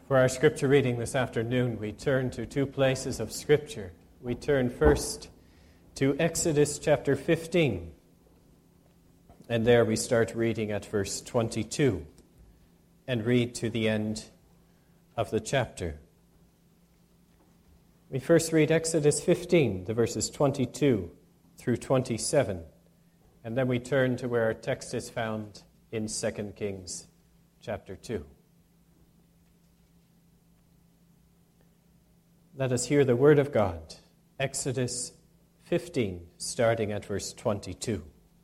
For our scripture reading this afternoon, we turn to two places of scripture. We turn first to Exodus chapter 15, and there we start reading at verse 22 and read to the end of the chapter. We first read Exodus 15, the verses 22 through 27, and then we turn to where our text is found in 2 Kings chapter 2. Let us hear the word of God. Exodus 15, starting at verse 22.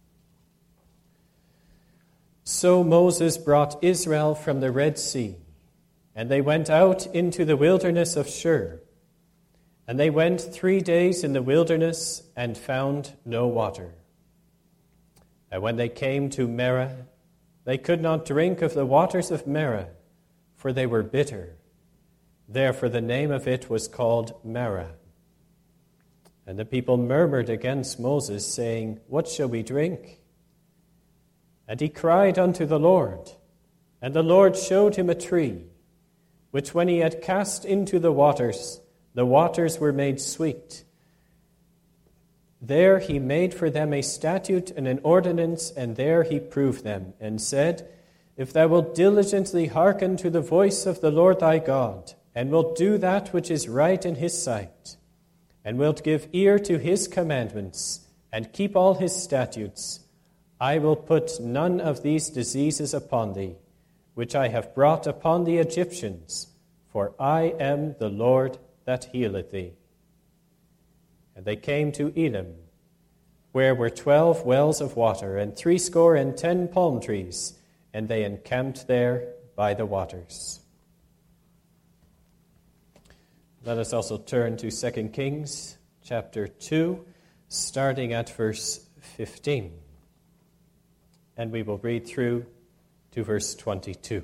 So Moses brought Israel from the Red Sea, and they went out into the wilderness of Shur. And they went 3 days in the wilderness and found no water. And when they came to Marah, they could not drink of the waters of Marah, for they were bitter. Therefore the name of it was called Marah. And the people murmured against Moses, saying, What shall we drink? And he cried unto the Lord, and the Lord showed him a tree, which when he had cast into the waters were made sweet. There he made for them a statute and an ordinance, and there he proved them, and said, If thou wilt diligently hearken to the voice of the Lord thy God, and wilt do that which is right in his sight, and wilt give ear to his commandments, and keep all his statutes, I will put none of these diseases upon thee, which I have brought upon the Egyptians, for I am the Lord that healeth thee. And they came to Elim, where were 12 wells of water, and 70 palm trees, and they encamped there by the waters. Let us also turn to 2 Kings chapter 2, starting at verse 15. And we will read through to verse 22.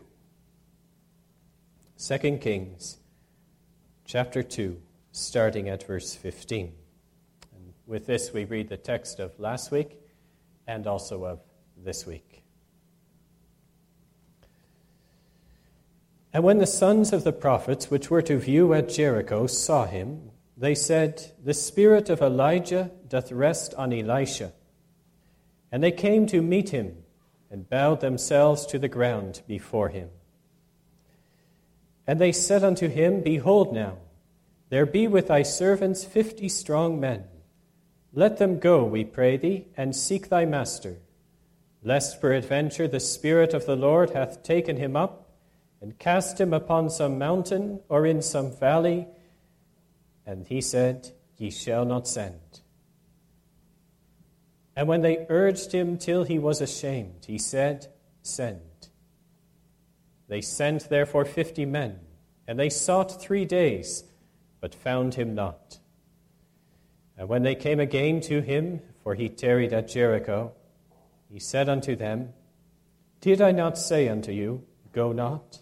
2 Kings chapter 2, starting at verse 15. And with this we read the text of last week and also of this week. And when the sons of the prophets which were to view at Jericho saw him, they said, The spirit of Elijah doth rest on Elisha. And they came to meet him, and bowed themselves to the ground before him. And they said unto him, Behold now, there be with thy servants 50 strong men. Let them go, we pray thee, and seek thy master, lest peradventure the Spirit of the Lord hath taken him up, and cast him upon some mountain or in some valley. And he said, Ye shall not send. And when they urged him till he was ashamed, he said, Send. They sent therefore 50 men, and they sought 3 days, but found him not. And when they came again to him, for he tarried at Jericho, he said unto them, Did I not say unto you, Go not?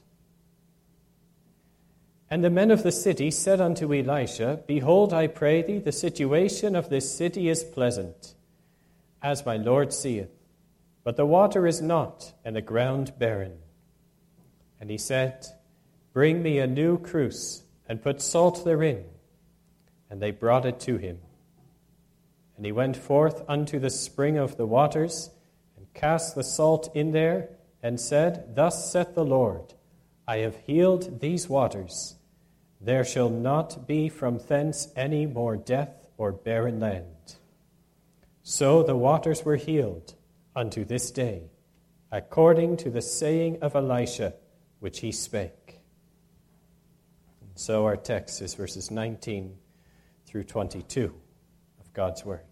And the men of the city said unto Elisha, Behold, I pray thee, the situation of this city is pleasant, as my Lord seeth, but the water is not, and the ground barren. And he said, Bring me a new cruse, and put salt therein. And they brought it to him. And he went forth unto the spring of the waters, and cast the salt in there, and said, Thus saith the Lord, I have healed these waters. There shall not be from thence any more death or barren land. So the waters were healed unto this day, according to the saying of Elisha, which he spake. And so our text is verses 19 through 22 of God's Word.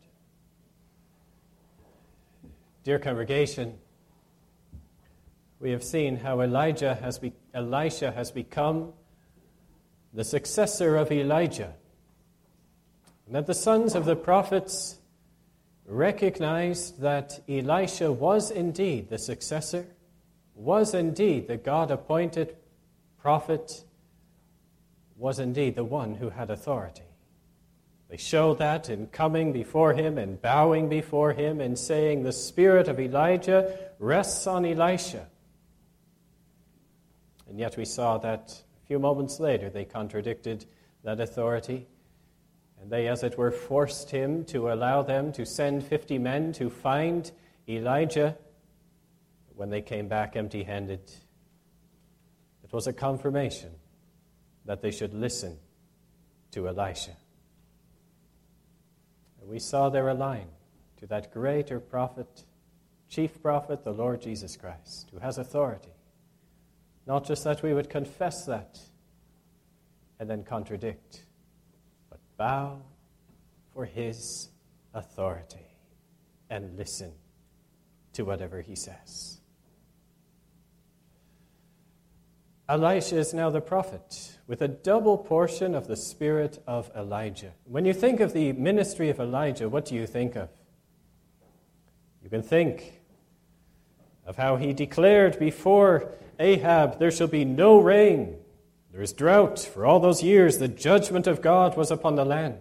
Dear congregation, we have seen how Elisha has become the successor of Elijah, and that the sons of the prophets recognized that Elisha was indeed the successor, was indeed the God-appointed prophet, was indeed the one who had authority. They showed that in coming before him and bowing before him and saying, The spirit of Elijah rests on Elisha. And yet we saw that a few moments later, they contradicted that authority, and they, as it were, forced him to allow them to send 50 men to find Elijah. When they came back empty-handed, it was a confirmation that they should listen to Elisha. And we saw their line to that greater prophet, chief prophet, the Lord Jesus Christ, who has authority. Not just that we would confess that and then contradict, but bow for his authority and listen to whatever he says. Elisha is now the prophet with a double portion of the spirit of Elijah. When you think of the ministry of Elijah, what do you think of? You can think of how he declared before Ahab, there shall be no rain. There is drought. For all those years, the judgment of God was upon the land.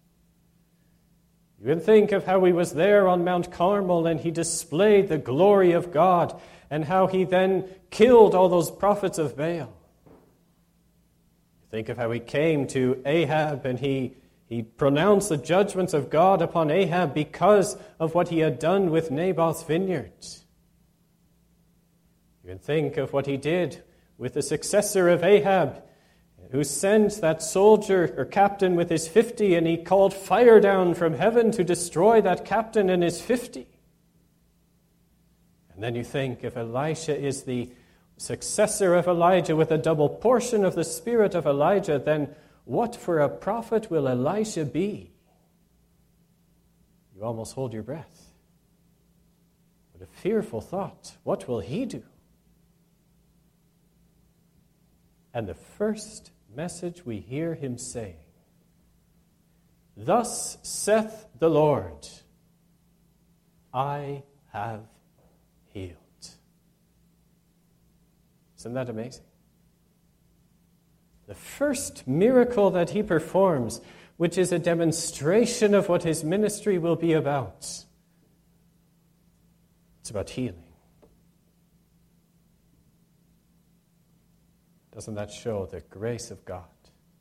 You can think of how he was there on Mount Carmel and he displayed the glory of God and how he then killed all those prophets of Baal. Think of how he came to Ahab and he pronounced the judgments of God upon Ahab because of what he had done with Naboth's vineyard. You can think of what he did with the successor of Ahab, who sent that soldier or captain with his 50, and he called fire down from heaven to destroy that captain and his 50. And then you think if Elisha is the successor of Elijah with a double portion of the spirit of Elijah, then what for a prophet will Elisha be? You almost hold your breath. What a fearful thought. What will he do? And the first message we hear him saying, "Thus saith the Lord, I have healed." Isn't that amazing? The first miracle that he performs, which is a demonstration of what his ministry will be about, it's about healing. Doesn't that show the grace of God?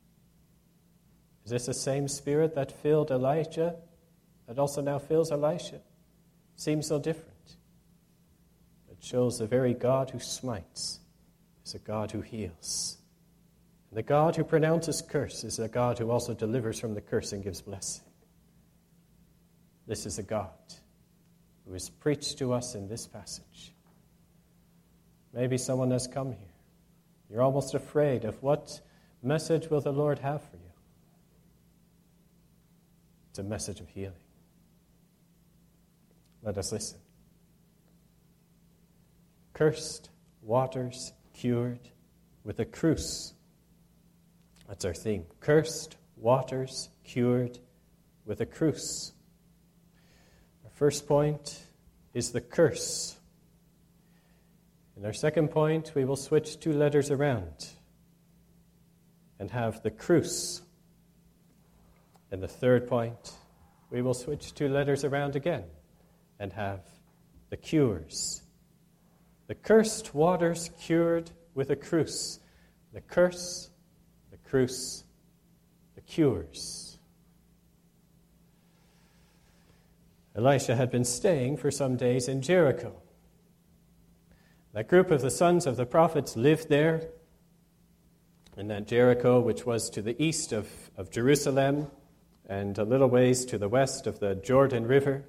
Is this the same spirit that filled Elijah that also now fills Elisha? Seems so different. It shows the very God who smites is a God who heals. And the God who pronounces curse is a God who also delivers from the curse and gives blessing. This is a God who is preached to us in this passage. Maybe someone has come here. You're almost afraid of what message will the Lord have for you. It's a message of healing. Let us listen. Cursed waters cured with a cruse. That's our theme. Cursed waters cured with a cruse. Our first point is the curse. In our second point, we will switch 2 letters around and have the cruse. In the third point, we will switch 2 letters around again and have the cures. The cursed waters cured with a cruse. The curse, the cruse, the cures. Elisha had been staying for some days in Jericho. That group of the sons of the prophets lived there in that Jericho, which was to the east of Jerusalem and a little ways to the west of the Jordan River.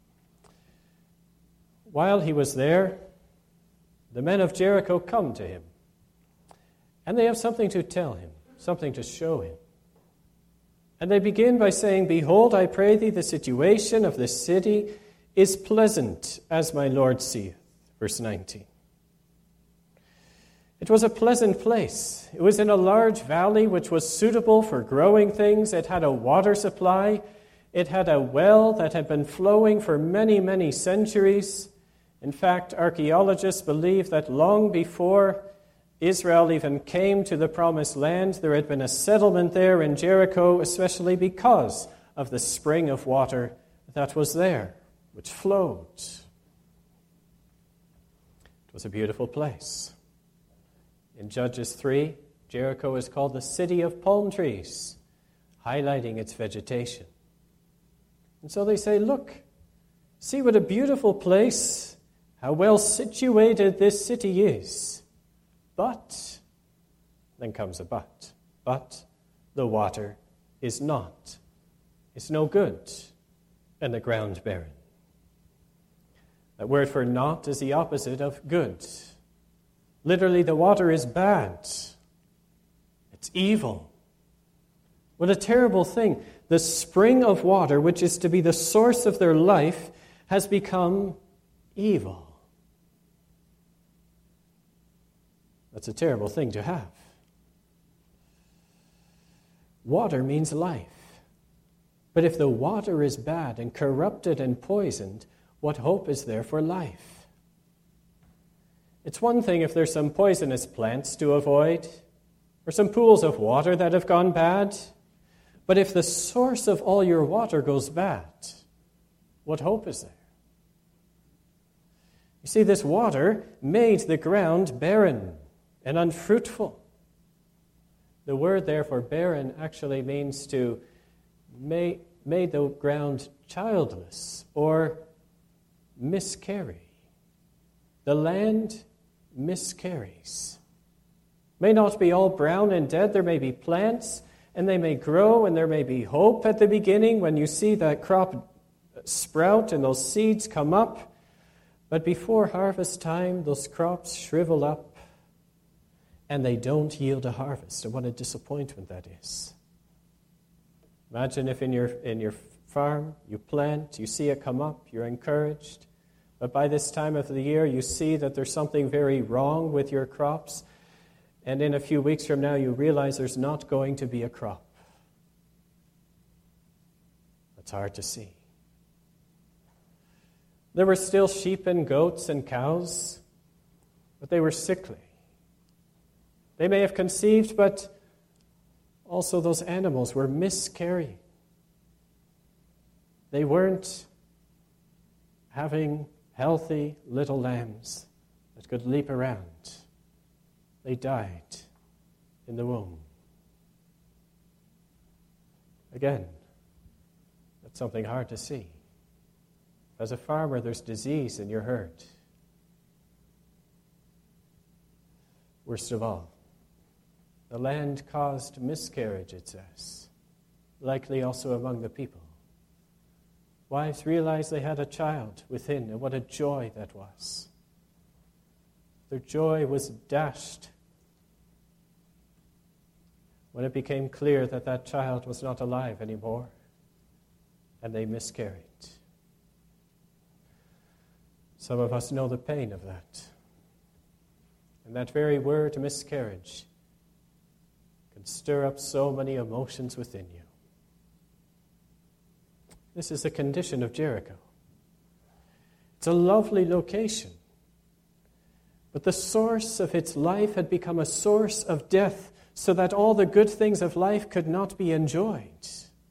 While he was there, the men of Jericho come to him, and they have something to tell him, something to show him. And they begin by saying, "Behold, I pray thee, the situation of this city is pleasant, as my Lord seeth." Verse 19. It was a pleasant place. It was in a large valley which was suitable for growing things. It had a water supply. It had a well that had been flowing for many, many centuries. In fact, archaeologists believe that long before Israel even came to the Promised Land, there had been a settlement there in Jericho, especially because of the spring of water that was there, which flowed. It was a beautiful place. In Judges 3, Jericho is called the city of palm trees, highlighting its vegetation. And so they say, look, see what a beautiful place, how well situated this city is. But, then comes a but. But the water is not. It's no good, and the ground barren. That word for not is the opposite of good. Literally, the water is bad. It's evil. What a terrible thing. The spring of water, which is to be the source of their life, has become evil. That's a terrible thing to have. Water means life. But if the water is bad and corrupted and poisoned, what hope is there for life? It's one thing if there's some poisonous plants to avoid, or some pools of water that have gone bad. But if the source of all your water goes bad, what hope is there? You see, this water made the ground barren and unfruitful. The word there for barren actually means to made the ground childless or miscarry. The land miscarries. May not be all brown and dead. There may be plants, and they may grow, and there may be hope at the beginning when you see that crop sprout and those seeds come up. But before harvest time, those crops shrivel up, and they don't yield a harvest. And what a disappointment that is. Imagine if in your farm you plant, you see it come up, you're encouraged. But by this time of the year, you see that there's something very wrong with your crops. And in a few weeks from now, you realize there's not going to be a crop. That's hard to see. There were still sheep and goats and cows, but they were sickly. They may have conceived, but also those animals were miscarrying. They weren't having healthy little lambs that could leap around. They died in the womb. Again, that's something hard to see. As a farmer, there's disease in your herd. Worst of all, the land caused miscarriage, it says, likely also among the people. Wives realized they had a child within, and what a joy that was. Their joy was dashed when it became clear that that child was not alive anymore, and they miscarried. Some of us know the pain of that. And that very word, miscarriage, can stir up so many emotions within you. This is the condition of Jericho. It's a lovely location. But the source of its life had become a source of death, so that all the good things of life could not be enjoyed.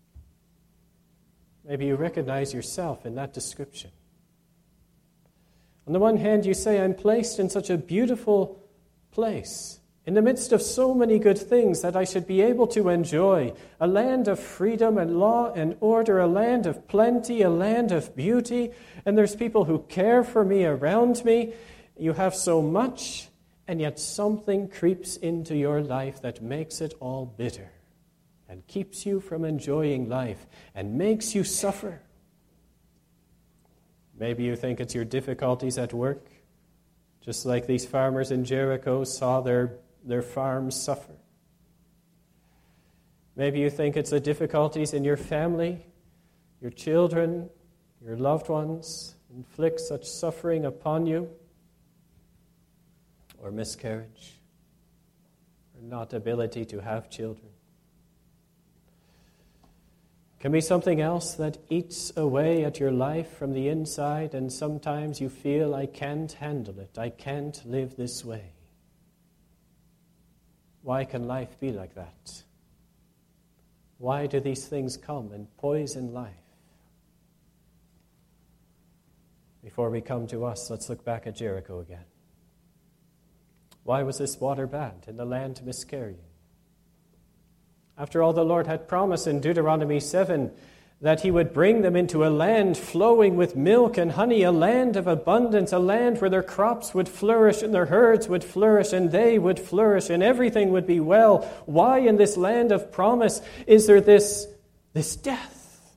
Maybe you recognize yourself in that description. On the one hand, you say, I'm placed in such a beautiful place, in the midst of so many good things that I should be able to enjoy, a land of freedom and law and order, a land of plenty, a land of beauty, and there's people who care for me around me. You have so much, and yet something creeps into your life that makes it all bitter and keeps you from enjoying life and makes you suffer. Maybe you think it's your difficulties at work, just like these farmers in Jericho saw their farms suffer. Maybe you think it's the difficulties in your family, your children, your loved ones inflict such suffering upon you, or miscarriage, or not ability to have children. It can be something else that eats away at your life from the inside, and sometimes you feel, I can't handle it. I can't live this way. Why can life be like that? Why do these things come and poison life? Before we come to us, let's look back at Jericho again. Why was this water bad and the land miscarrying? After all, the Lord had promised in Deuteronomy 7 that he would bring them into a land flowing with milk and honey, a land of abundance, a land where their crops would flourish and their herds would flourish and they would flourish and everything would be well. Why in this land of promise is there this death?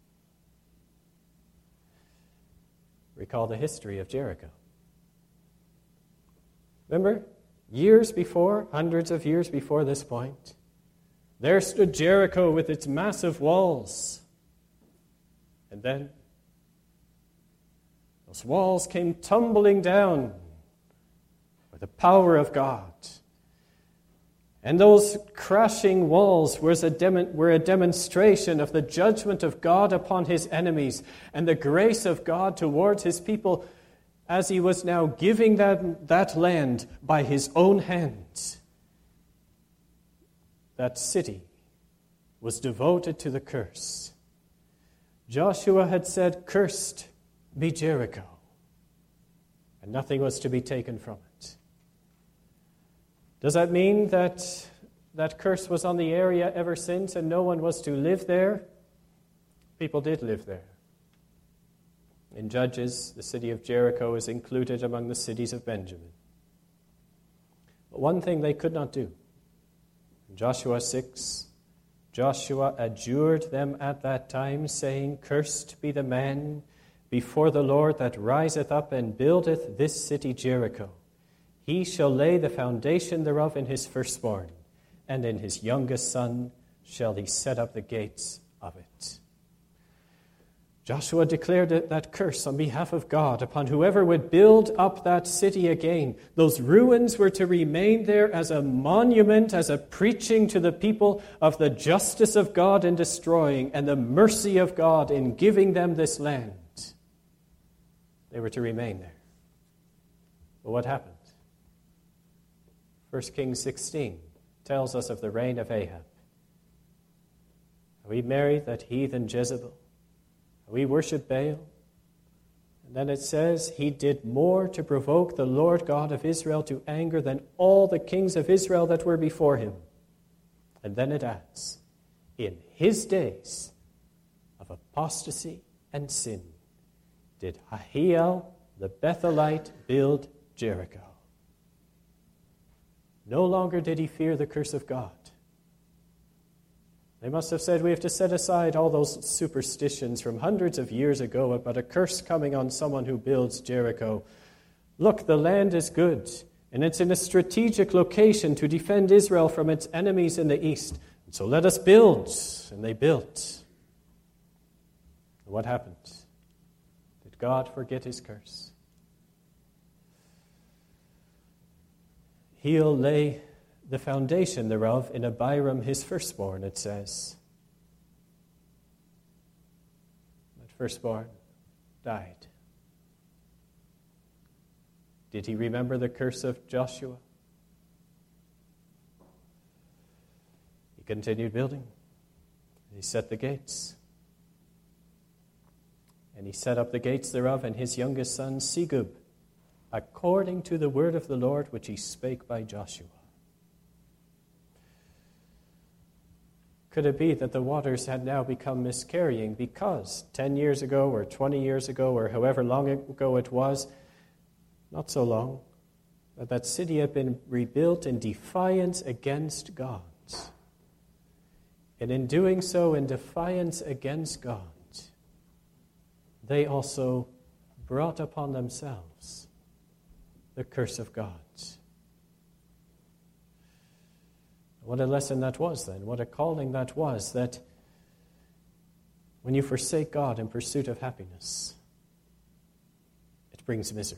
Recall the history of Jericho. Remember, years before, hundreds of years before this point, there stood Jericho with its massive walls. And then those walls came tumbling down by the power of God. And those crashing walls were a demonstration of the judgment of God upon his enemies and the grace of God towards his people as he was now giving them that land by his own hand. That city was devoted to the curse. Joshua had said, "Cursed be Jericho," and nothing was to be taken from it. Does that mean that that curse was on the area ever since and no one was to live there? People did live there. In Judges, the city of Jericho is included among the cities of Benjamin. But one thing they could not do. In Joshua 6, Joshua adjured them at that time, saying, "Cursed be the man before the Lord that riseth up and buildeth this city Jericho. He shall lay the foundation thereof in his firstborn, and in his youngest son shall he set up the gates of it." Joshua declared that curse on behalf of God upon whoever would build up that city again. Those ruins were to remain there as a monument, as a preaching to the people of the justice of God in destroying and the mercy of God in giving them this land. They were to remain there. But what happened? 1 Kings 16 tells us of the reign of Ahab. We married that heathen Jezebel. We worship Baal. And then it says, he did more to provoke the Lord God of Israel to anger than all the kings of Israel that were before him. And then it adds, in his days of apostasy and sin did Ahiel the Bethelite build Jericho. No longer did he fear the curse of God. They must have said, we have to set aside all those superstitions from hundreds of years ago about a curse coming on someone who builds Jericho. Look, the land is good, and it's in a strategic location to defend Israel from its enemies in the east. So let us build. And they built. And what happened? Did God forget his curse? He'll lay the foundation thereof in Abiram his firstborn, it says. That firstborn died. Did he remember the curse of Joshua? He continued building. He set the gates. And he set up the gates thereof, and his youngest son, Segub, according to the word of the Lord which he spake by Joshua. Could it be that the waters had now become miscarrying because 10 years ago or 20 years ago or however long ago it was, not so long, that city had been rebuilt in defiance against God. And in doing so, in defiance against God, they also brought upon themselves the curse of God. What a lesson that was then. What a calling that was, that when you forsake God in pursuit of happiness, it brings misery.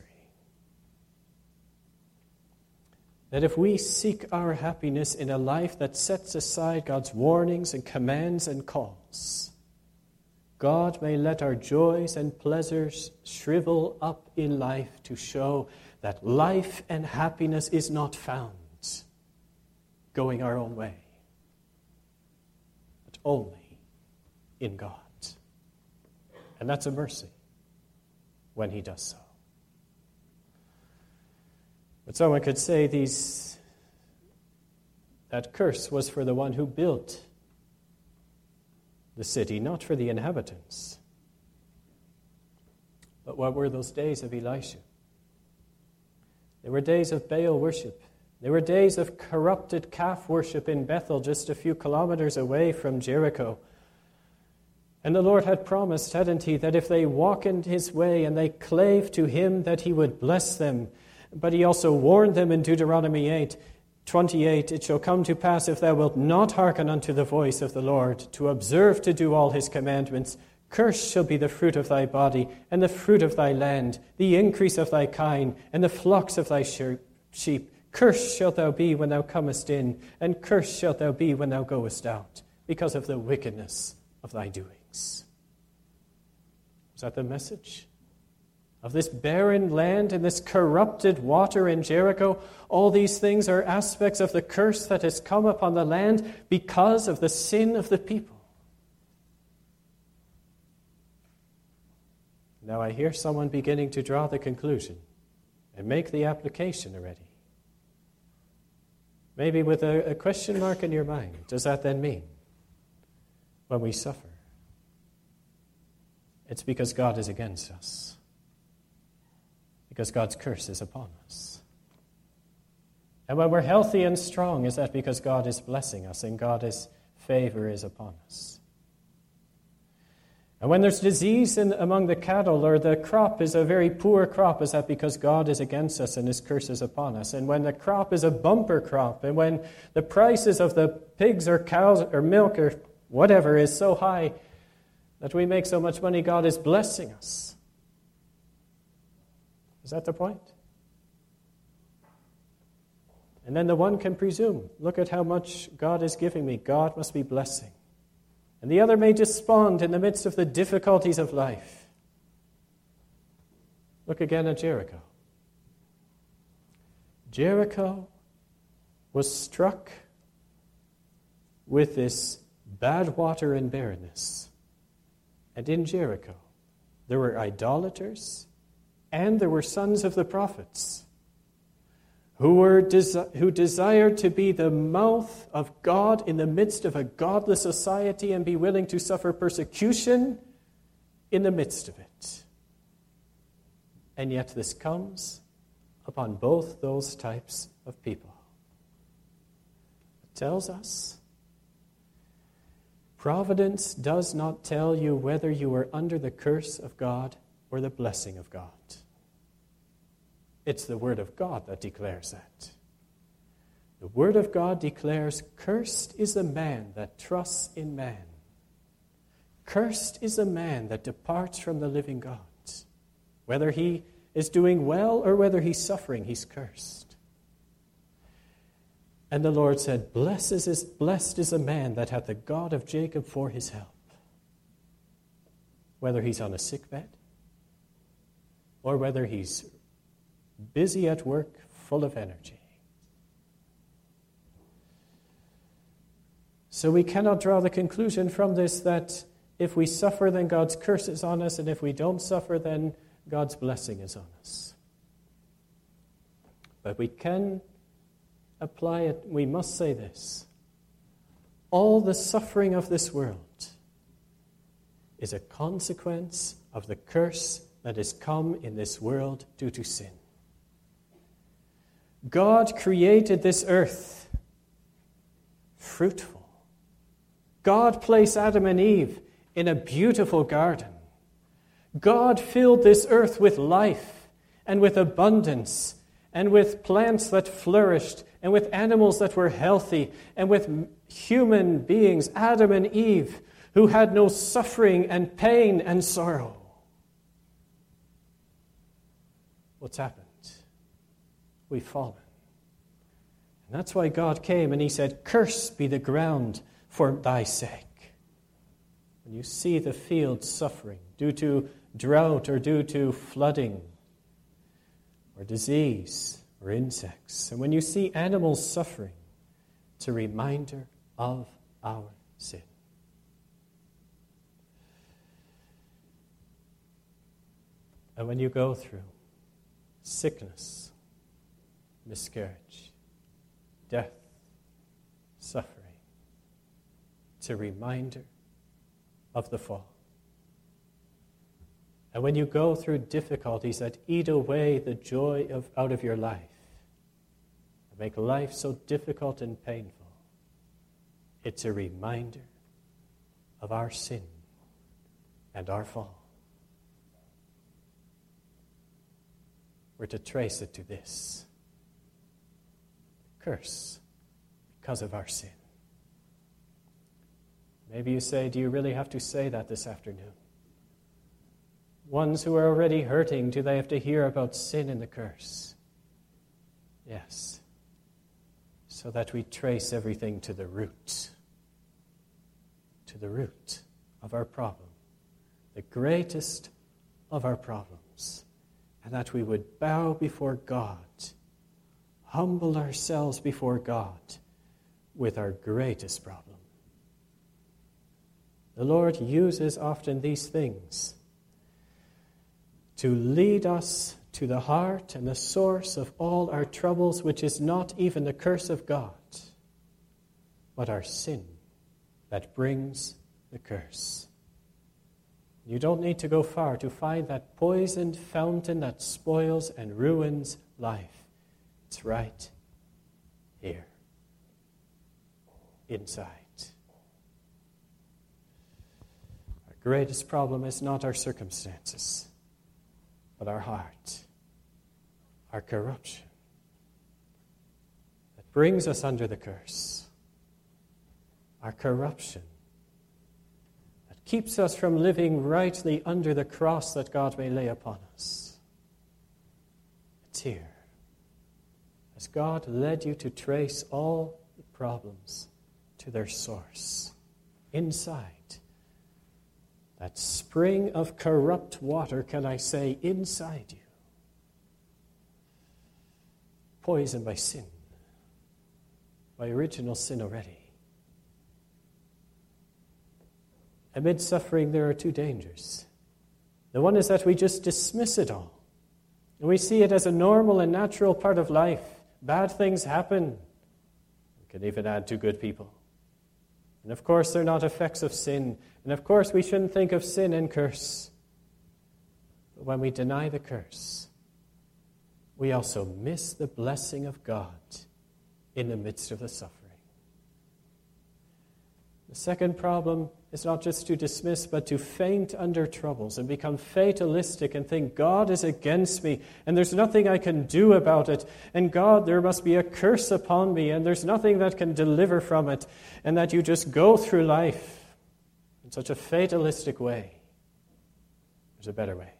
That if we seek our happiness in a life that sets aside God's warnings and commands and calls, God may let our joys and pleasures shrivel up in life to show that life and happiness is not found going our own way, but only in God. And that's a mercy when he does so. But someone could say that curse was for the one who built the city, not for the inhabitants. But what were those days of Elisha? They were days of Baal worship. They were days of corrupted calf worship in Bethel, just a few kilometers away from Jericho. And the Lord had promised, hadn't he, that if they walk in his way and they clave to him, that he would bless them. But he also warned them in Deuteronomy 8:28, "It shall come to pass, if thou wilt not hearken unto the voice of the Lord, to observe to do all his commandments, cursed shall be the fruit of thy body, and the fruit of thy land, the increase of thy kine, and the flocks of thy sheep. Cursed shalt thou be when thou comest in, and cursed shalt thou be when thou goest out, because of the wickedness of thy doings." Was that the message? Of this barren land and this corrupted water in Jericho, all these things are aspects of the curse that has come upon the land because of the sin of the people. Now I hear someone beginning to draw the conclusion and make the application already. Maybe with a question mark in your mind. Does that then mean when we suffer, it's because God is against us? Because God's curse is upon us? And when we're healthy and strong, is that because God is blessing us and God's favor is upon us? And when there's disease among the cattle, or the crop is a very poor crop, is that because God is against us and his curse is upon us? And when the crop is a bumper crop, and when the prices of the pigs or cows or milk or whatever is so high that we make so much money, God is blessing us. Is that the point? And then the one can presume, look at how much God is giving me. God must be blessing. And the other may despond in the midst of the difficulties of life. Look again at Jericho. Jericho was struck with this bad water and barrenness. And in Jericho, there were idolaters and there were sons of the prophets who desired to be the mouth of God in the midst of a godless society and be willing to suffer persecution in the midst of it. And yet this comes upon both those types of people. It tells us providence does not tell you whether you are under the curse of God or the blessing of God. It's the Word of God that declares that. The Word of God declares, "Cursed is the man that trusts in man. Cursed is the man that departs from the living God." Whether he is doing well or whether he's suffering, he's cursed. And the Lord said, "Blessed is a man that hath the God of Jacob for his help." Whether he's on a sick bed or whether he's busy at work, full of energy. So we cannot draw the conclusion from this that if we suffer, then God's curse is on us, and if we don't suffer, then God's blessing is on us. But we can apply it. We must say this: all the suffering of this world is a consequence of the curse that has come in this world due to sin. God created this earth fruitful. God placed Adam and Eve in a beautiful garden. God filled this earth with life and with abundance and with plants that flourished and with animals that were healthy and with human beings, Adam and Eve, who had no suffering and pain and sorrow. What's happened? We've fallen. And that's why God came and he said, "Cursed be the ground for thy sake." When you see the fields suffering due to drought or due to flooding or disease or insects, and when you see animals suffering, it's a reminder of our sin. And when you go through sickness, miscarriage, death, suffering, it's a reminder of the fall. And when you go through difficulties that eat away the joy out of your life, and make life so difficult and painful, it's a reminder of our sin and our fall. We're to trace it to this: curse because of our sin. Maybe you say, do you really have to say that this afternoon? Ones who are already hurting, do they have to hear about sin and the curse? Yes. So that we trace everything to the root of our problem, the greatest of our problems, and that we would bow before God, humble ourselves before God with our greatest problem. The Lord uses often these things to lead us to the heart and the source of all our troubles, which is not even the curse of God, but our sin that brings the curse. You don't need to go far to find that poisoned fountain that spoils and ruins life. It's right here, inside. Our greatest problem is not our circumstances, but our heart, our corruption, that brings us under the curse. Our corruption that keeps us from living rightly under the cross that God may lay upon us. It's here. As God led you to trace all the problems to their source, inside, that spring of corrupt water, can I say, inside you, poisoned by sin, by original sin already. Amid suffering, there are two dangers. The one is that we just dismiss it all, and we see it as a normal and natural part of life. Bad things happen. We can even add to good people. And of course, they're not effects of sin. And of course, we shouldn't think of sin and curse. But when we deny the curse, we also miss the blessing of God in the midst of the suffering. The second problem is not just to dismiss, but to faint under troubles and become fatalistic and think God is against me and there's nothing I can do about it. And God, there must be a curse upon me and there's nothing that can deliver from it. And that you just go through life in such a fatalistic way. There's a better way.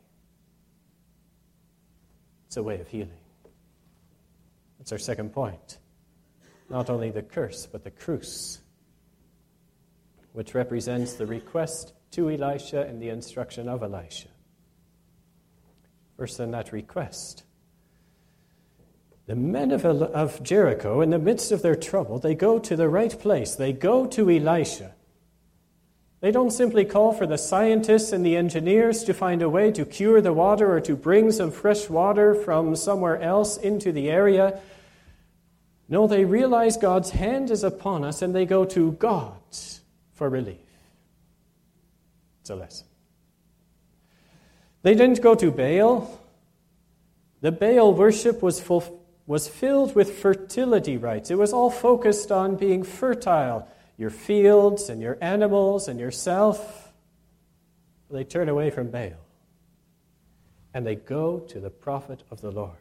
It's a way of healing. That's our second point. Not only the curse, but the crus, which represents the request to Elisha and the instruction of Elisha. First, in that request, the men of Jericho, in the midst of their trouble, they go to the right place. They go to Elisha. They don't simply call for the scientists and the engineers to find a way to cure the water or to bring some fresh water from somewhere else into the area. No, they realize God's hand is upon us and they go to God for relief. It's a lesson. They didn't go to Baal. The Baal worship was filled with fertility rites. It was all focused on being fertile, your fields and your animals and yourself. They turn away from Baal and they go to the prophet of the Lord.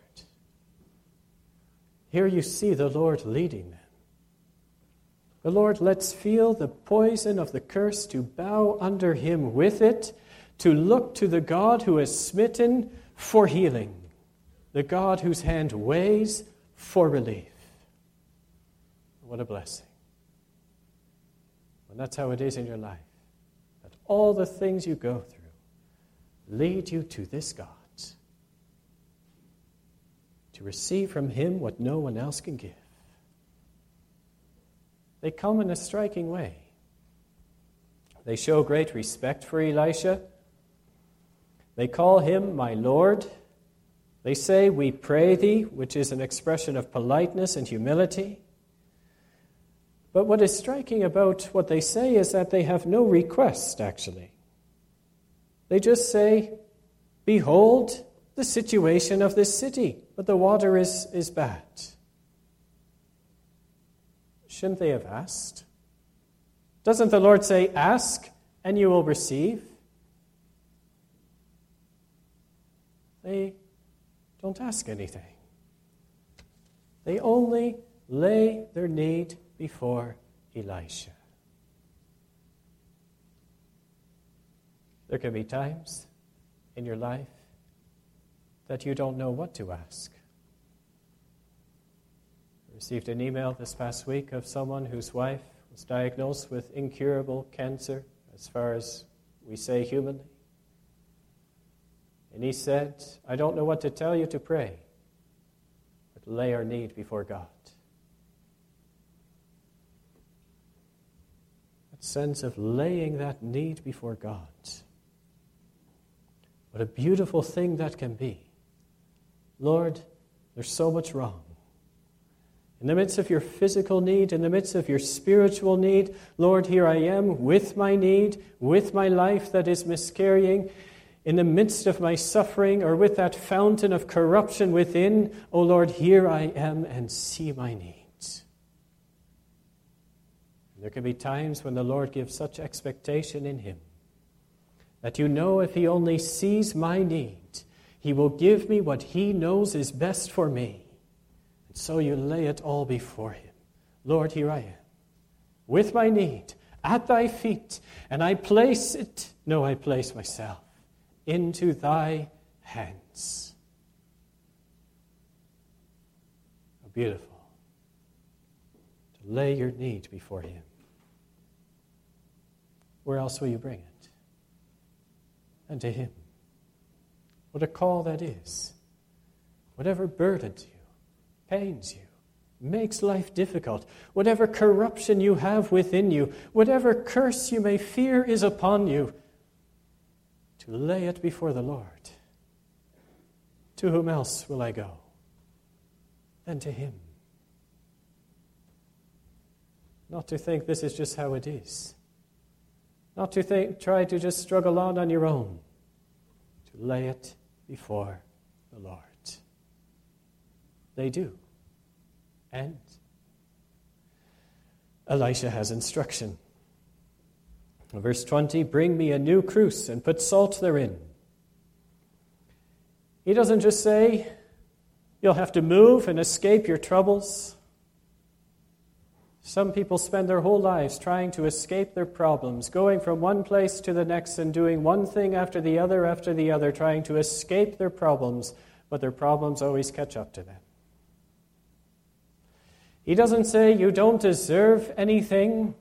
Here you see the Lord leading them. The Lord lets feel the poison of the curse, to bow under him with it, to look to the God who is smitten for healing, the God whose hand weighs for relief. What a blessing. And that's how it is in your life, that all the things you go through lead you to this God, to receive from him what no one else can give. They come in a striking way. They show great respect for Elisha. They call him my Lord. They say, we pray thee, which is an expression of politeness and humility. But what is striking about what they say is that they have no request, actually. They just say, behold the situation of this city, but the water is bad. Shouldn't they have asked? Doesn't the Lord say, ask and you will receive? They don't ask anything. They only lay their need before Elisha. There can be times in your life that you don't know what to ask. I received an email this past week of someone whose wife was diagnosed with incurable cancer, as far as we say humanly. And he said, I don't know what to tell you to pray, but lay our need before God. That sense of laying that need before God. What a beautiful thing that can be. Lord, there's so much wrong. In the midst of your physical need, in the midst of your spiritual need, Lord, here I am with my need, with my life that is miscarrying, in the midst of my suffering, or with that fountain of corruption within. Oh Lord, here I am, and see my needs. There can be times when the Lord gives such expectation in him that you know if he only sees my need, he will give me what he knows is best for me. And so you lay it all before him. Lord, here I am, with my need, at thy feet, and I place myself into thy hands. How beautiful to lay your need before him. Where else will you bring it? And to him. What a call that is. Whatever burdens you, pains you, makes life difficult, whatever corruption you have within you, whatever curse you may fear is upon you, to lay it before the Lord. To whom else will I go than to him? Not to think this is just how it is. Not to try to just struggle on your own. To lay it before the Lord. They do. And Elisha has instruction. Verse 20, bring me a new cruse and put salt therein. He doesn't just say, you'll have to move and escape your troubles. Some people spend their whole lives trying to escape their problems, going from one place to the next and doing one thing after the other, trying to escape their problems, but their problems always catch up to them. He doesn't say, you don't deserve anything.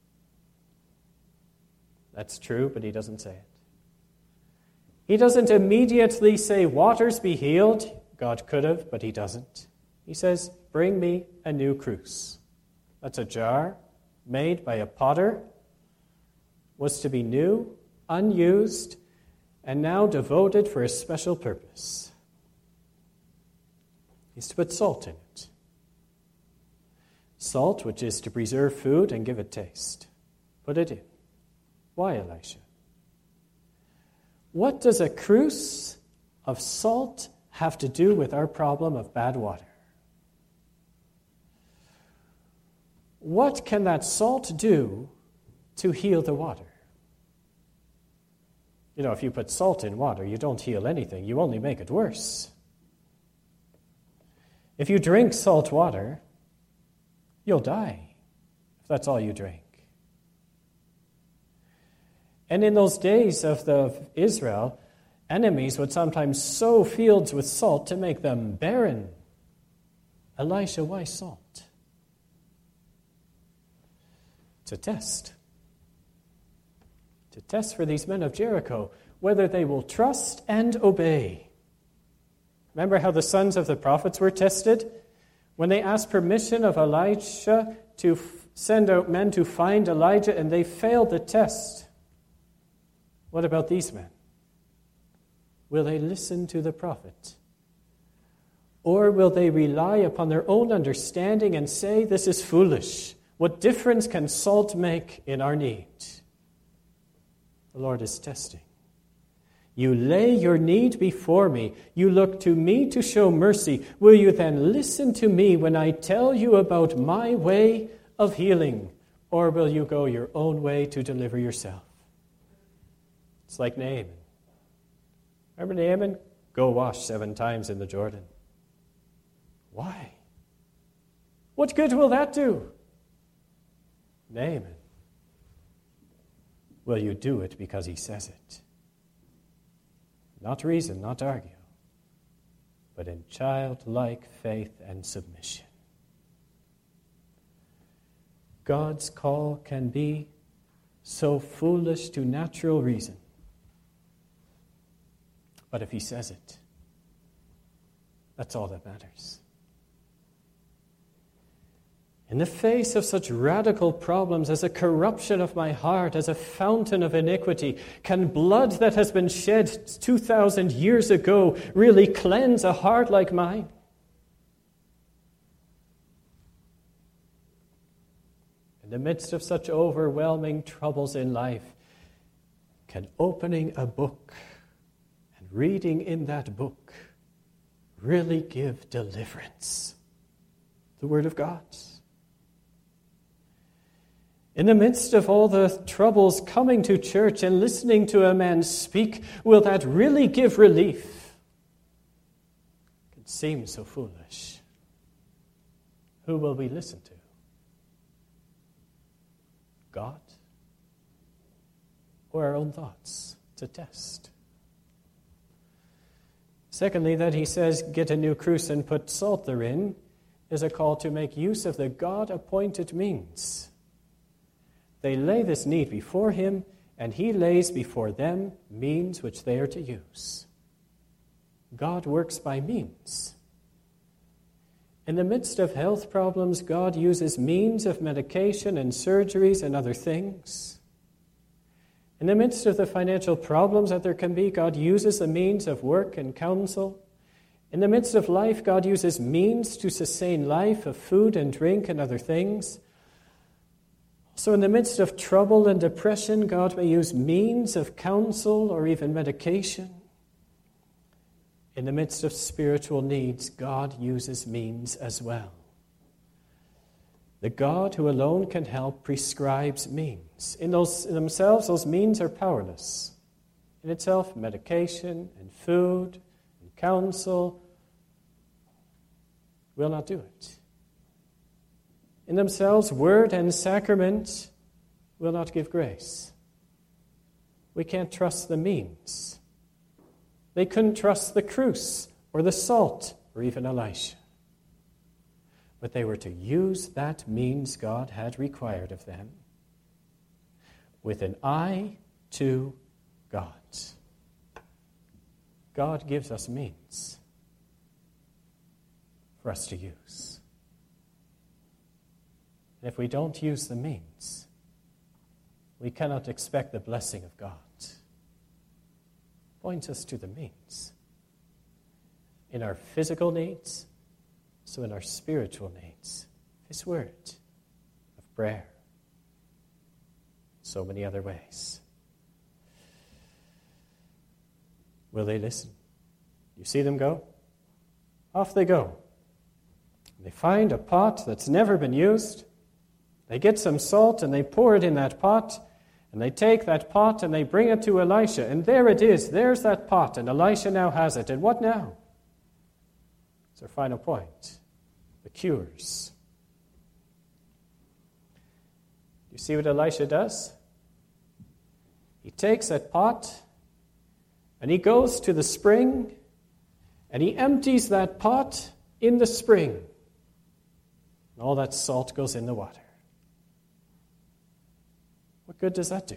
That's true, but he doesn't say it. He doesn't immediately say, waters be healed. God could have, but he doesn't. He says, bring me a new cruse. That's a jar made by a potter, was to be new, unused, and now devoted for a special purpose. He's to put salt in it. Salt, which is to preserve food and give it taste. Put it in. Why, Elisha? What does a cruse of salt have to do with our problem of bad water? What can that salt do to heal the water? You know, if you put salt in water, you don't heal anything. You only make it worse. If you drink salt water, you'll die, if that's all you drink. And in those days of Israel, enemies would sometimes sow fields with salt to make them barren. Elisha, why salt? It's a test. To test for these men of Jericho whether they will trust and obey. Remember how the sons of the prophets were tested? When they asked permission of Elisha to send out men to find Elijah, and they failed the test. What about these men? Will they listen to the prophet? Or will they rely upon their own understanding and say, this is foolish. What difference can salt make in our need? The Lord is testing. You lay your need before me. You look to me to show mercy. Will you then listen to me when I tell you about my way of healing? Or will you go your own way to deliver yourself? It's like Naaman. Remember Naaman? Go wash 7 times in the Jordan. Why? What good will that do? Naaman. Will you do it because he says it? Not reason, not argue, but in childlike faith and submission. God's call can be so foolish to natural reason. But if he says it, that's all that matters. In the face of such radical problems as a corruption of my heart, as a fountain of iniquity, can blood that has been shed 2,000 years ago really cleanse a heart like mine? In the midst of such overwhelming troubles in life, can opening a book and reading in that book really give deliverance? The Word of God. In the midst of all the troubles, coming to church and listening to a man speak, will that really give relief? It seems so foolish. Who will we listen to? God? Or our own thoughts? It's a test. Secondly, that he says, get a new cruse and put salt therein, is a call to make use of the God-appointed means. They lay this need before him, and he lays before them means which they are to use. God works by means. In the midst of health problems, God uses means of medication and surgeries and other things. In the midst of the financial problems that there can be, God uses the means of work and counsel. In the midst of life, God uses means to sustain life of food and drink and other things. So in the midst of trouble and depression, God may use means of counsel or even medication. In the midst of spiritual needs, God uses means as well. The God who alone can help prescribes means. In themselves, those means are powerless. In itself, medication and food and counsel will not do it. In themselves, word and sacrament will not give grace. We can't trust the means. They couldn't trust the cruse or the salt or even Elisha. But they were to use that means God had required of them with an eye to God. God gives us means for us to use. And if we don't use the means, we cannot expect the blessing of God. Point us to the means. In our physical needs, so in our spiritual needs. His word of prayer. So many other ways. Will they listen? You see them go? Off they go. They find a pot that's never been used. They get some salt and they pour it in that pot, and they take that pot and they bring it to Elisha, and there it is. There's that pot, and Elisha now has it. And what now? It's our final point. The cures. You see what Elisha does? He takes that pot and he goes to the spring and he empties that pot in the spring. And all that salt goes in the water. What good does that do?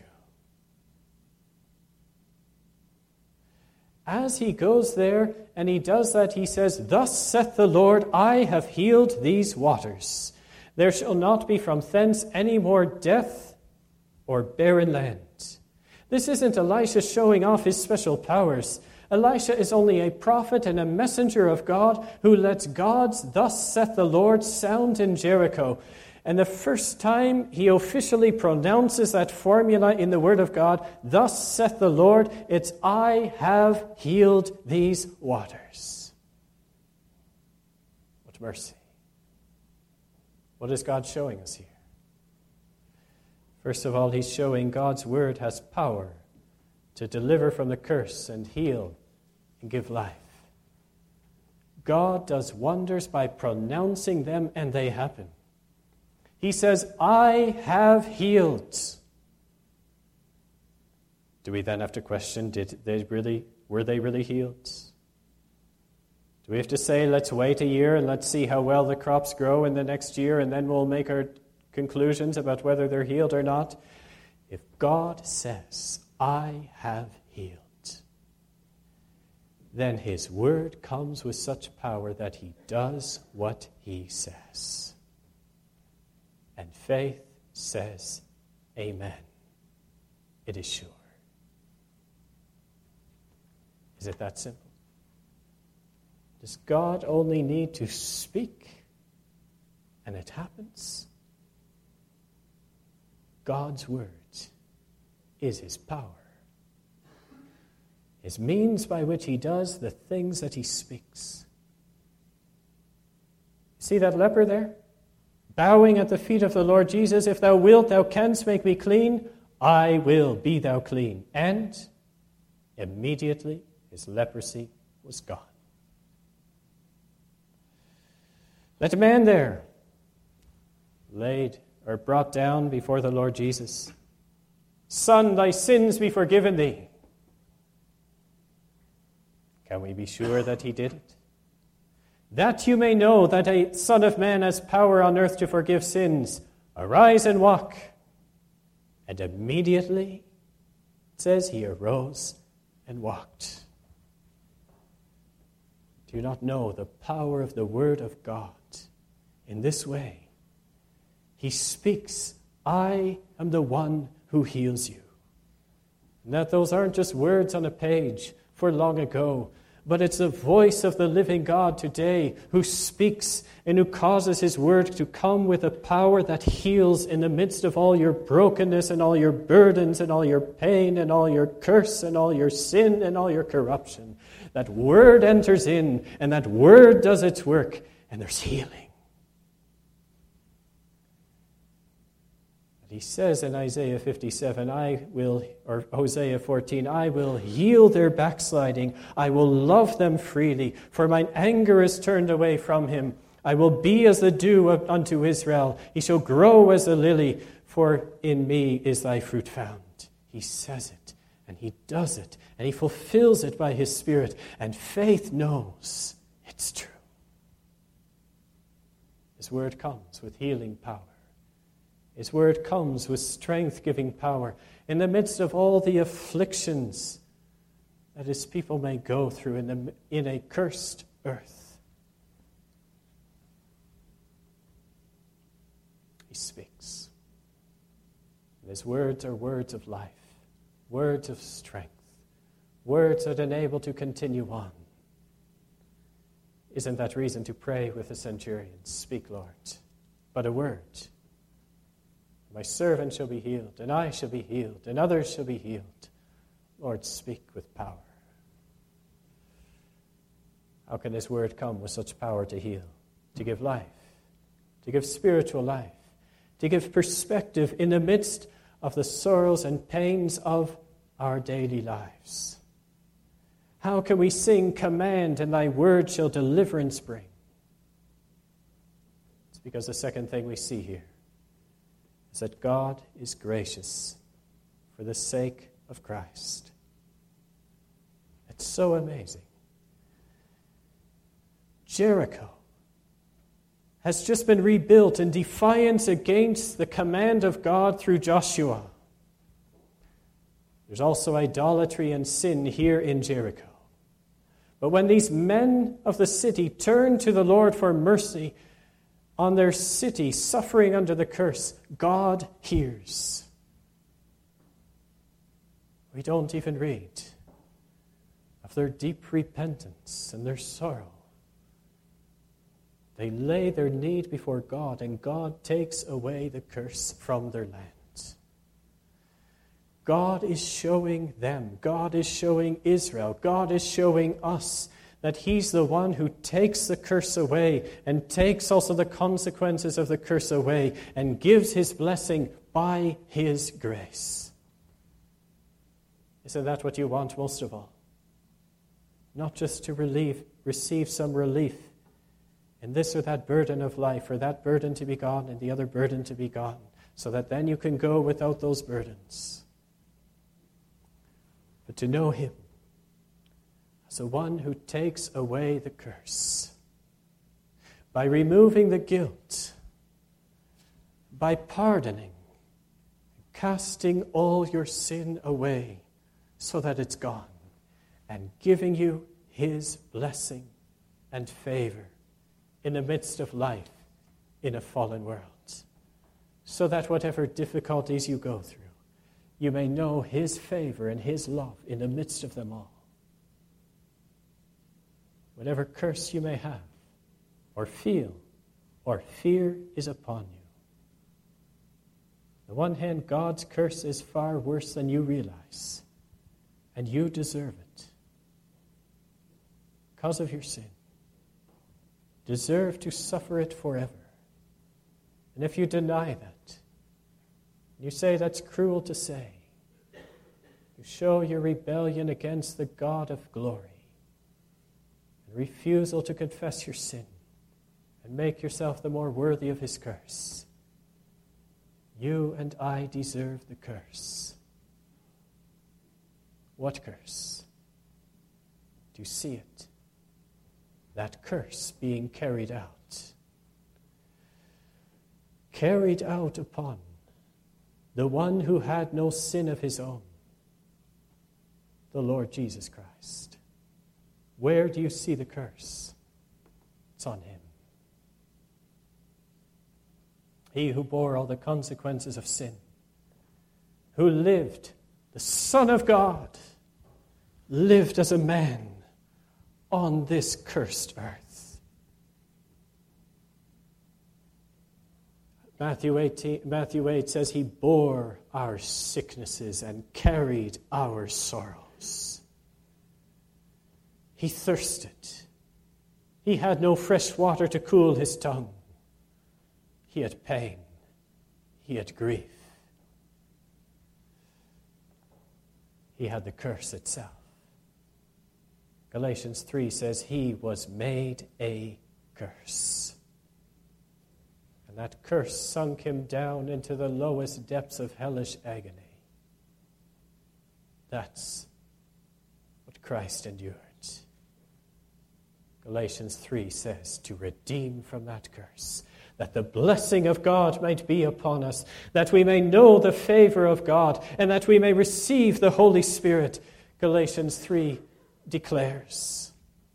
As he goes there and he does that, he says, "Thus saith the Lord, I have healed these waters. There shall not be from thence any more death or barren land." This isn't Elisha showing off his special powers. Elisha is only a prophet and a messenger of God who lets God's "Thus saith the Lord" sound in Jericho. And the first time he officially pronounces that formula in the Word of God, thus saith the Lord, it's I have healed these waters. What mercy. What is God showing us here? First of all, he's showing God's Word has power to deliver from the curse and heal and give life. God does wonders by pronouncing them, and they happen. He says, I have healed. Do we then have to question, were they really healed? Do we have to say, let's wait a year and let's see how well the crops grow in the next year, and then we'll make our conclusions about whether they're healed or not? If God says, I have healed, then his word comes with such power that he does what he says. And faith says, amen. It is sure. Is it that simple? Does God only need to speak and it happens? God's word is his power. His means by which he does the things that he speaks. See that leper there? Bowing at the feet of the Lord Jesus, if thou wilt, thou canst make me clean. I will, be thou clean. And immediately his leprosy was gone. That man there, brought down before the Lord Jesus. Son, thy sins be forgiven thee. Can we be sure that he did it? That you may know that a Son of Man has power on earth to forgive sins. Arise and walk. And immediately, it says, he arose and walked. Do you not know the power of the Word of God in this way? He speaks, I am the one who heals you. And that those aren't just words on a page for long ago, but it's the voice of the living God today who speaks and who causes his word to come with a power that heals in the midst of all your brokenness and all your burdens and all your pain and all your curse and all your sin and all your corruption. That word enters in and that word does its work and there's healing. He says in Isaiah 57, Hosea 14, I will heal their backsliding. I will love them freely, for mine anger is turned away from him. I will be as the dew unto Israel. He shall grow as the lily, for in me is thy fruit found. He says it, and he does it, and he fulfills it by his Spirit, and faith knows it's true. His word comes with healing power. His word comes with strength-giving power in the midst of all the afflictions that his people may go through in a cursed earth. He speaks. And his words are words of life, words of strength, words that enable to continue on. Isn't that reason to pray with the centurion? Speak, Lord, but a word. My servant shall be healed, and I shall be healed, and others shall be healed. Lord, speak with power. How can this word come with such power to heal, to give life, to give spiritual life, to give perspective in the midst of the sorrows and pains of our daily lives? How can we sing, command, and thy word shall deliverance bring? It's because the second thing we see here is that God is gracious for the sake of Christ. It's so amazing. Jericho has just been rebuilt in defiance against the command of God through Joshua. There's also idolatry and sin here in Jericho. But when these men of the city turn to the Lord for mercy on their city suffering under the curse, God hears. We don't even read of their deep repentance and their sorrow. They lay their need before God, and God takes away the curse from their land. God is showing them, God is showing Israel, God is showing us that he's the one who takes the curse away and takes also the consequences of the curse away and gives his blessing by his grace. Isn't that what you want most of all? Not just to receive some relief in this or that burden of life, or that burden to be gone and the other burden to be gone, so that then you can go without those burdens. But to know him as the one who takes away the curse, by removing the guilt, by pardoning, casting all your sin away so that it's gone, and giving you his blessing and favor in the midst of life in a fallen world, so that whatever difficulties you go through, you may know his favor and his love in the midst of them all. Whatever curse you may have, or feel, or fear is upon you. On the one hand, God's curse is far worse than you realize, and you deserve it because of your sin. Deserve to suffer it forever. And if you deny that, you say that's cruel to say, you show your rebellion against the God of glory, and refusal to confess your sin and make yourself the more worthy of his curse. You and I deserve the curse. What curse? Do you see it? That curse being carried out. Carried out upon the one who had no sin of his own, the Lord Jesus Christ. Where do you see the curse? It's on him. He who bore all the consequences of sin, who lived, the Son of God, lived as a man on this cursed earth. Matthew 8 says he bore our sicknesses and carried our sorrows. He thirsted. He had no fresh water to cool his tongue. He had pain. He had grief. He had the curse itself. Galatians 3 says he was made a curse. And that curse sunk him down into the lowest depths of hellish agony. That's what Christ endured. Galatians 3 says to redeem from that curse, that the blessing of God might be upon us, that we may know the favor of God, and that we may receive the Holy Spirit. Galatians 3 declares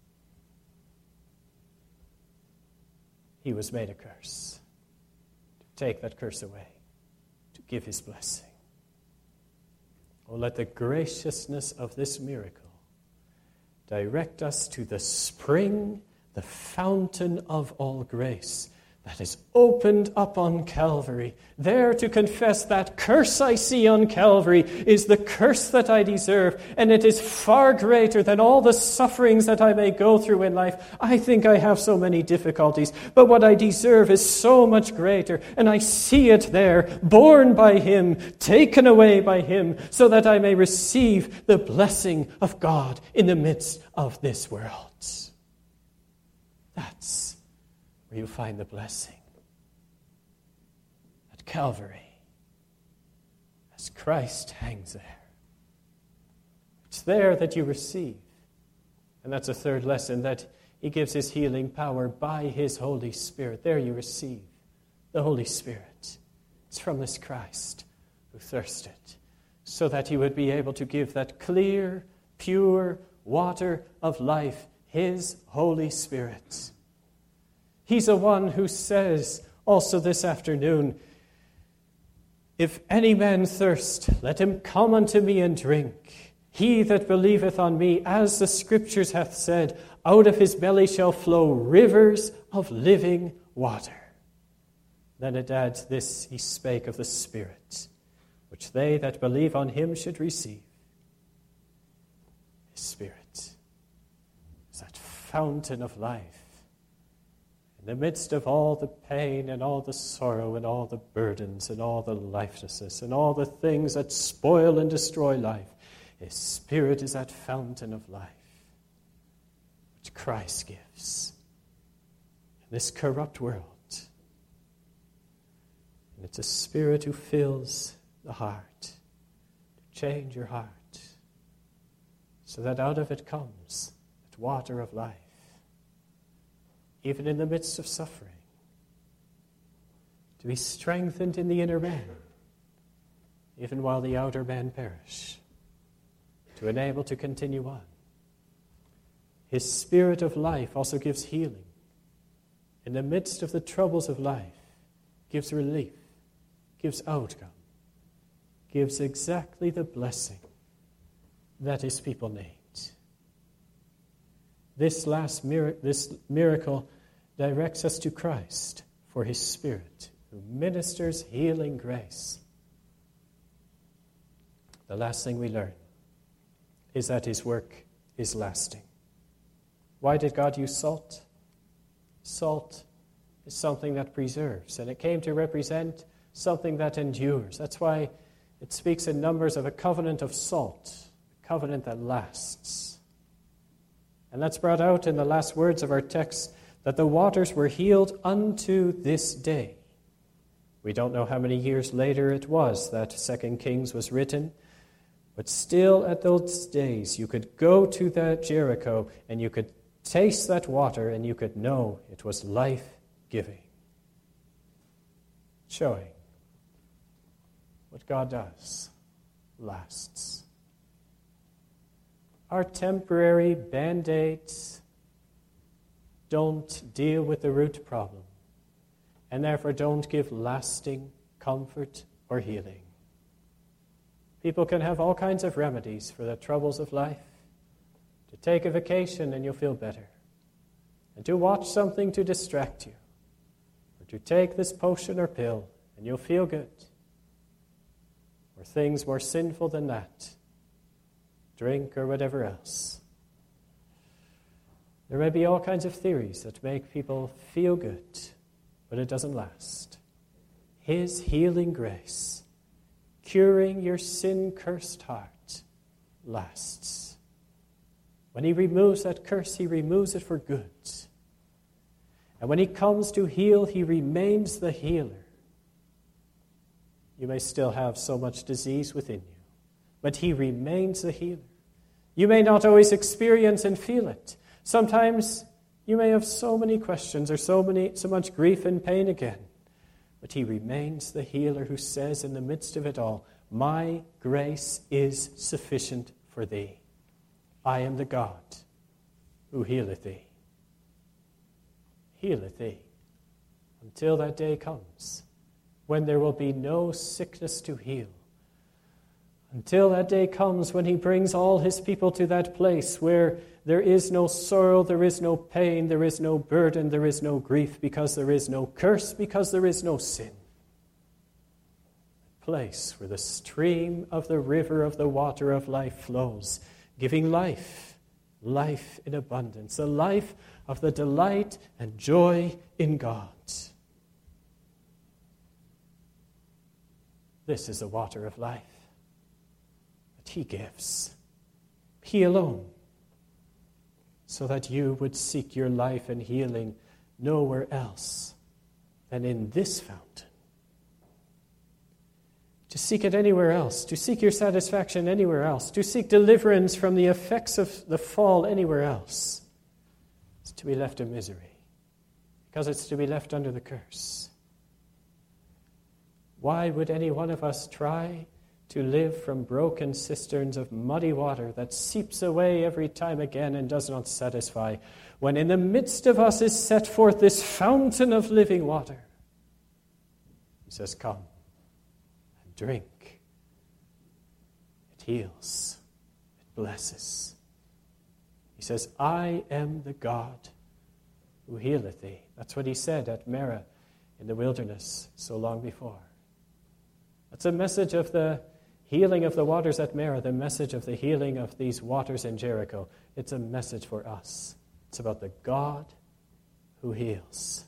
he was made a curse, to take that curse away, to give his blessing. Oh, let the graciousness of this miracle direct us to the spring, the fountain of all grace, that is opened up on Calvary, there to confess that curse I see on Calvary is the curse that I deserve, and it is far greater than all the sufferings that I may go through in life. I think I have so many difficulties, but what I deserve is so much greater, and I see it there, borne by him, taken away by him, so that I may receive the blessing of God in the midst of this world. That's where you find the blessing. At Calvary, as Christ hangs there. It's there that you receive. And that's a third lesson, that he gives his healing power by his Holy Spirit. There you receive the Holy Spirit. It's from this Christ who thirsted, so that he would be able to give that clear, pure water of life, his Holy Spirit. He's the one who says also this afternoon, if any man thirst, let him come unto me and drink. He that believeth on me, as the Scriptures hath said, out of his belly shall flow rivers of living water. Then it adds this, he spake of the Spirit, which they that believe on him should receive. His Spirit is that fountain of life. In the midst of all the pain and all the sorrow and all the burdens and all the lifelessness and all the things that spoil and destroy life, his Spirit is that fountain of life which Christ gives in this corrupt world. And it's a Spirit who fills the heart to change your heart so that out of it comes that water of life, even in the midst of suffering, to be strengthened in the inner man, even while the outer man perish, to enable to continue on. His Spirit of life also gives healing. In the midst of the troubles of life, gives relief, gives outcome, gives exactly the blessing that his people need. This miracle directs us to Christ for his Spirit, who ministers healing grace. The last thing we learn is that his work is lasting. Why did God use salt? Salt is something that preserves, and it came to represent something that endures. That's why it speaks in Numbers of a covenant of salt, a covenant that lasts. And that's brought out in the last words of our text, that the waters were healed unto this day. We don't know how many years later it was that 2 Kings was written, but still at those days you could go to that Jericho and you could taste that water and you could know it was life-giving. Showing what God does lasts. Our temporary band-aids don't deal with the root problem and therefore don't give lasting comfort or healing. People can have all kinds of remedies for the troubles of life. To take a vacation and you'll feel better. And to watch something to distract you. Or to take this potion or pill and you'll feel good. Or things more sinful than that. Drink or whatever else. There may be all kinds of theories that make people feel good, but it doesn't last. His healing grace, curing your sin-cursed heart, lasts. When he removes that curse, he removes it for good. And when he comes to heal, he remains the healer. You may still have so much disease within you, but he remains the healer. You may not always experience and feel it. Sometimes you may have so many questions or so much grief and pain again. But he remains the healer who says in the midst of it all, my grace is sufficient for thee. I am the God who healeth thee. Healeth thee until that day comes when there will be no sickness to heal. Until that day comes when he brings all his people to that place where there is no sorrow, there is no pain, there is no burden, there is no grief, because there is no curse, because there is no sin. A place where the stream of the river of the water of life flows, giving life, life in abundance, a life of the delight and joy in God. This is the water of life. He gives. He alone. So that you would seek your life and healing nowhere else than in this fountain. To seek it anywhere else, to seek your satisfaction anywhere else, to seek deliverance from the effects of the fall anywhere else, is to be left in misery, because it's to be left under the curse. Why would any one of us try to live from broken cisterns of muddy water that seeps away every time again and does not satisfy, when in the midst of us is set forth this fountain of living water? He says, come and drink. It heals. It blesses. He says, I am the God who healeth thee. That's what he said at Merah in the wilderness so long before. That's a message of the healing of the waters at Merah, the message of the healing of these waters in Jericho. It's a message for us. It's about the God who heals.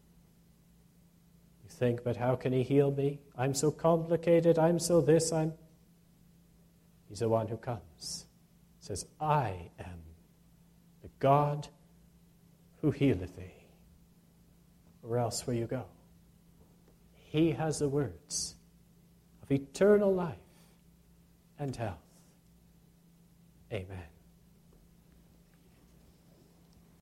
You think, but how can he heal me? I'm so complicated, I'm so this, He's the one who comes. He says, I am the God who healeth thee. Where else will you go? He has the words of eternal life and health. Amen.